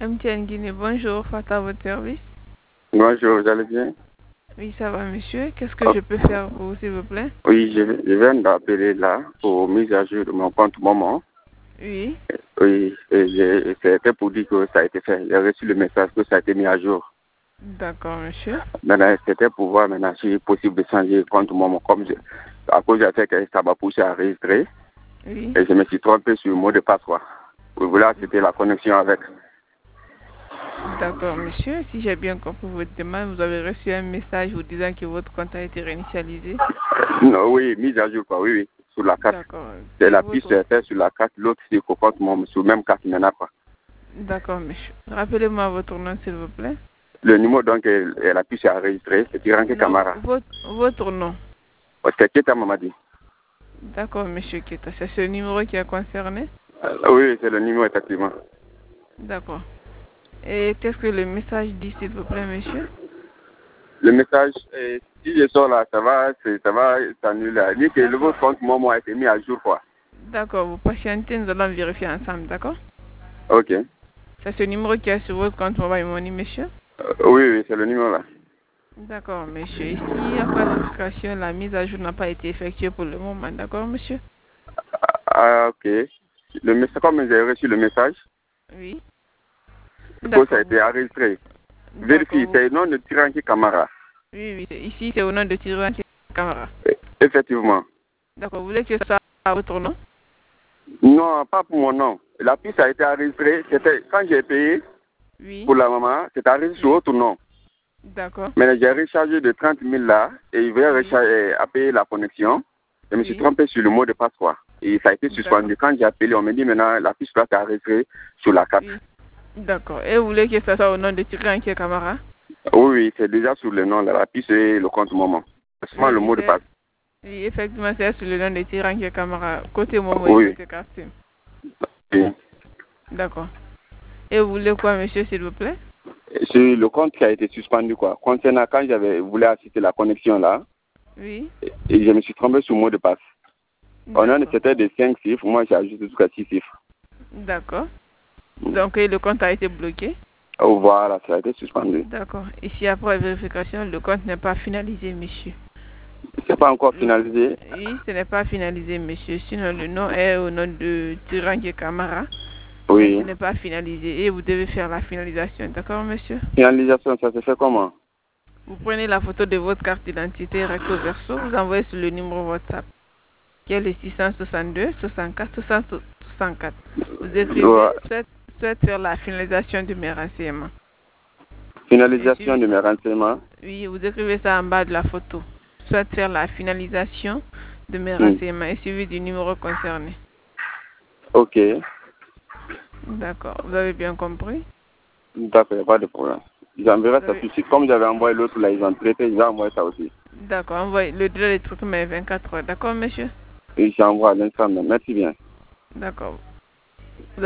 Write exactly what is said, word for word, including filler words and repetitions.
M T N Guinée, bonjour, Fata, à votre service. Bonjour, vous allez bien? Oui, ça va, monsieur. Qu'est-ce que oh. je peux faire pour vous, s'il vous plaît? Oui, je, je viens d'appeler là pour mise à jour de mon compte Maman. Oui. Oui, et c'était pour dire que ça a été fait. J'ai reçu le message que ça a été mis à jour. D'accord, monsieur. Maintenant, c'était pour voir maintenant si c'est possible de changer le compte Maman. Comme je, à cause de fait que ça m'a poussé à enregistrer. Oui. Et je me suis trompé sur le mot de passe. Voilà, c'était la connexion avec. D'accord, monsieur. Si j'ai bien compris votre demande, vous avez reçu un message vous disant que votre compte a été réinitialisé. Non, oui, mise à jour, quoi. Oui, oui, sur la carte. D'accord. C'est la votre... puce était sur la carte, l'autre c'est au compte Maman, sur la même carte, il n'y en a pas. D'accord, monsieur. Rappelez-moi votre nom, s'il vous plaît. Le numéro, donc, elle a pu s'enregistrer, c'est Tiranke Camara. Votre, votre nom. C'est Keta Mamadi. D'accord, monsieur Keta. C'est ce numéro qui est concerné? euh, Oui, c'est le numéro, effectivement. D'accord. Et qu'est-ce que le message dit, s'il vous plaît, monsieur? Le message, euh, si je sors là, ça va, ça va s'annuler. Il dit que le votre compte Momo a été mis à jour, quoi. D'accord, vous patientez, nous allons vérifier ensemble, d'accord? Ok. C'est ce numéro qui est sur votre compte Mobile Money, monsieur? Euh, oui, oui, c'est le numéro là. D'accord, monsieur. Ici, après vérification, la mise à jour n'a pas été effectuée pour le moment, d'accord, monsieur? Ah, ok. Le message, comme j'ai reçu le message, oui. que ça a été enregistré. Vérifie, c'est le nom de Tiranke Camara. Oui, oui, ici, c'est au nom de Tiranke Camara. Effectivement. D'accord, vous voulez que ça soit à votre nom? Non, pas pour mon nom. La puce a été enregistrée. C'était quand j'ai payé oui. pour la maman, c'était enregistré sur votre nom. D'accord. Mais j'ai rechargé de trente mille là et il voulait oui. à payer la connexion. Je me suis oui. trompé sur le mot de passe quoi. Et ça a été suspendu. Quand j'ai appelé, on m'a dit maintenant la puce là est enregistrée sur la carte. Oui. D'accord. Et vous voulez que ça soit au nom de Tiranke Camara? Oui, oui, c'est déjà sur le nom là. La puce et le compte Momo. C'est seulement oui, le mot de passe. Oui, effectivement, c'est sur le nom de Tiranke Camara. Côté Momo oui. et côté Kassim. Oui. D'accord. Et vous voulez quoi, monsieur, s'il vous plaît? C'est le compte qui a été suspendu, quoi. Concernant quand j'avais voulu assister la connexion, là. Oui. Et, et je me suis trompé sur le mot de passe. On a c'était de cinq chiffres, moi j'ai ajouté jusqu'à six chiffres. D'accord. Donc, le compte a été bloqué? Oh, voilà, ça a été suspendu. D'accord. Ici, après vérification, le compte n'est pas finalisé, monsieur. C'est pas encore finalisé? Oui, ce n'est pas finalisé, monsieur. Sinon, le nom est au nom de Tiranke Camara. Oui. Mais ce n'est pas finalisé et vous devez faire la finalisation. D'accord, monsieur? Finalisation, ça se fait comment? Vous prenez la photo de votre carte d'identité recto verso, vous envoyez sur le numéro WhatsApp, qui est le six cent soixante-deux, soixante-quatre, soixante-quatre. Vous écrivez, ouais. souhaite, souhaite faire la finalisation de mes renseignements. Finalisation de mes renseignements? Oui, vous écrivez ça en bas de la photo. Souhaite faire la finalisation de mes hmm. renseignements et suivi du numéro concerné. Ok. D'accord, vous avez bien compris? D'accord, il n'y a pas de problème. J'enverrai ça tout de suite. Comme j'avais envoyé l'autre là, ils ont traité, je vais envoyer ça aussi. D'accord, envoyez le délai de traitement est vingt-quatre heures. D'accord, monsieur? Oui, j'envoie à l'instant, merci bien. D'accord.